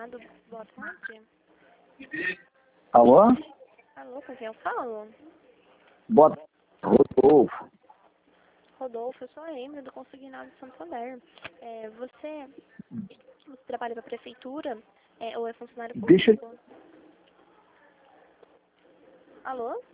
Consignado. Boa tarde. Alô? Alô, com quem eu falo? Boa tarde, Rodolfo. Rodolfo, eu sou a Emily do Consignado de Santander. Você trabalha para a prefeitura ou é funcionário Deixa público? Alô?